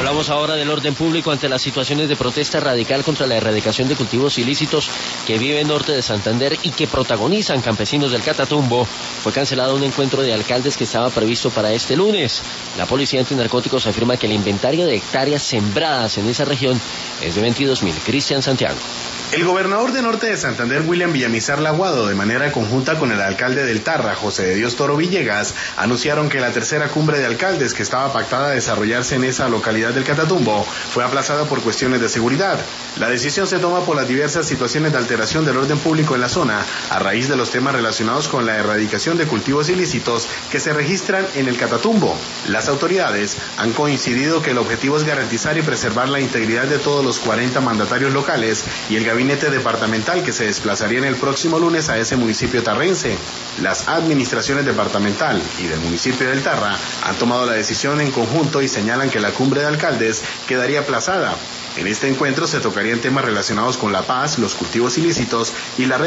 Hablamos ahora del orden público ante las situaciones de protesta radical contra la erradicación de cultivos ilícitos que vive en norte de Santander y que protagonizan campesinos del Catatumbo. Fue cancelado un encuentro de alcaldes que estaba previsto para este lunes. La policía antinarcóticos afirma que el inventario de hectáreas sembradas en esa región es de 22.000. Cristian Santiago. El gobernador de Norte de Santander, William Villamizar Laguado, de manera conjunta con el alcalde del Tarra, José de Dios Toro Villegas, anunciaron que la tercera cumbre de alcaldes que estaba pactada a desarrollarse en esa localidad del Catatumbo fue aplazada por cuestiones de seguridad. La decisión se toma por las diversas situaciones de alteración del orden público en la zona, a raíz de los temas relacionados con la erradicación de cultivos ilícitos que se registran en el Catatumbo. Las autoridades han coincidido que el objetivo es garantizar y preservar la integridad de todos los 40 mandatarios locales y el gabinete departamental que se desplazaría en el próximo lunes a ese municipio tarrense. Las administraciones departamental y del municipio del Tarra han tomado la decisión en conjunto y señalan que la cumbre de alcaldes quedaría aplazada. En este encuentro se tocarían temas relacionados con la paz, los cultivos ilícitos y la